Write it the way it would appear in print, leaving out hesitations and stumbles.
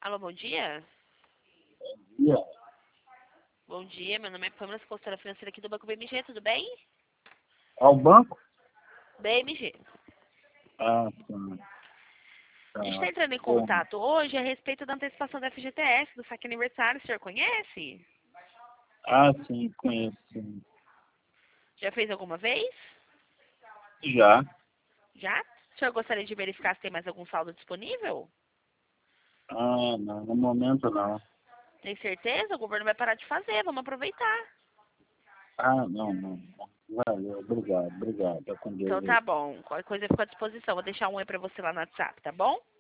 Alô, bom dia? Yeah. Bom dia, meu nome é Pamela, consultora financeira aqui do Banco BMG, tudo bem? Ao banco? BMG. Ah, sim. A gente Tá. está entrando em Bom. contato hoje a respeito da antecipação da FGTS, do saque aniversário, o senhor conhece? Ah, sim, conheço. Sim. Já fez alguma vez? Já? Já? O senhor gostaria de verificar se tem mais algum saldo disponível? Ah, não, no momento não. Tem certeza? O governo vai parar de fazer, vamos aproveitar. Ah, não. Valeu, obrigado. Tá com Deus Então aí. tá bom, qualquer coisa eu fico à disposição, vou deixar um oi pra você lá no WhatsApp, tá bom?